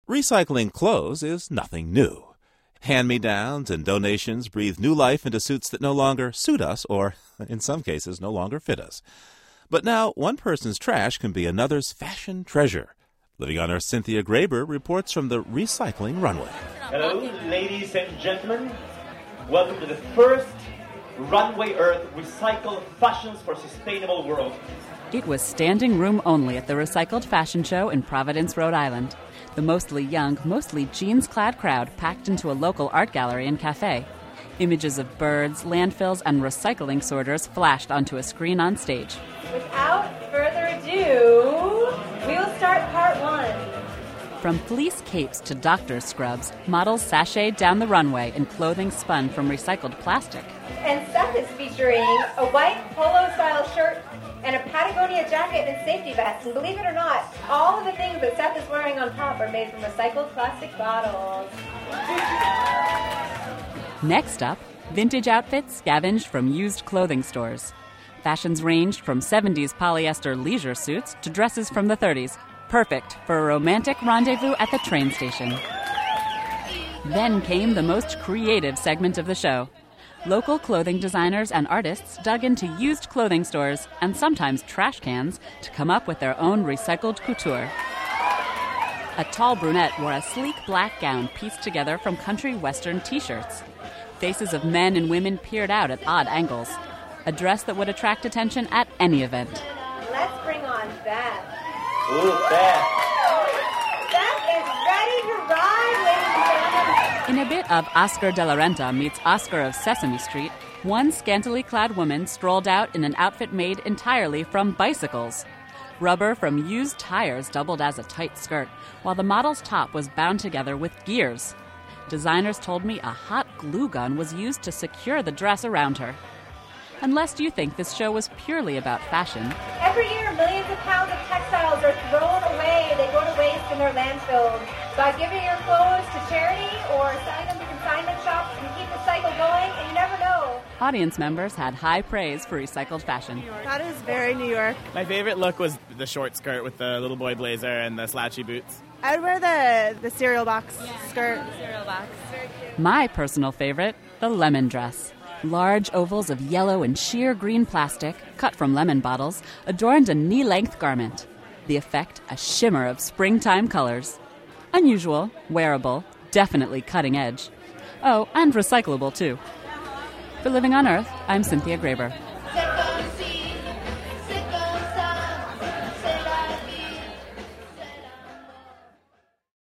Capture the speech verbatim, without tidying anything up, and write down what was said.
Recycling clothes is nothing new. Hand-me-downs and donations breathe new life into suits that no longer suit us or, in some cases, no longer fit us. But now, one person's trash can be another's fashion treasure. Living on Earth, Cynthia Graber reports from the recycling runway. Hello, ladies and gentlemen. Welcome to the first Runway Earth Recycle Fashions for a Sustainable World. It was standing room only at the Recycled Fashion Show in Providence, Rhode Island. The mostly young, mostly jeans-clad crowd packed into a local art gallery and cafe. Images of birds, landfills, and recycling sorters flashed onto a screen on stage. Without further ado, we will start part one. From fleece capes to doctor's scrubs, models sashayed down the runway in clothing spun from recycled plastic. And Seth is featuring a white polo-style shirt and a Patagonia jacket and safety vest. And believe it or not, all of the things that Seth is wearing on top are made from recycled plastic bottles. Next up, vintage outfits scavenged from used clothing stores. Fashions ranged from seventies polyester leisure suits to dresses from the thirties. Perfect for a romantic rendezvous at the train station. Then came the most creative segment of the show. Local clothing designers and artists dug into used clothing stores and sometimes trash cans to come up with their own recycled couture. A tall brunette wore a sleek black gown pieced together from country western t-shirts. Faces of men and women peered out at odd angles. A dress that would attract attention at any event. Let's bring on Beth. Ooh, Beth. Beth is ready to ride, ladies and gentlemen. In a bit of Oscar de la Renta meets Oscar of Sesame Street, one scantily clad woman strolled out in an outfit made entirely from bicycles. Rubber from used tires doubled as a tight skirt, while the model's top was bound together with gears. Designers told me a hot glue gun was used to secure the dress around her. Unless you think this show was purely about fashion. Every year, millions of pounds of textiles are thrown away. They go to waste in their landfills. By giving your clothes to charity or selling them to consignment shops, you keep the cycle going, and you never know. Audience members had high praise for recycled fashion. That is very New York. My favorite look was the short skirt with the little boy blazer and the slouchy boots. I'd wear the, the cereal box yeah, skirt. Cereal box. My personal favorite, the lemon dress. Large ovals of yellow and sheer green plastic, cut from lemon bottles, adorned a knee-length garment. The effect, a shimmer of springtime colors. Unusual, wearable, definitely cutting edge. Oh, and recyclable, too. For Living on Earth, I'm Cynthia Graber.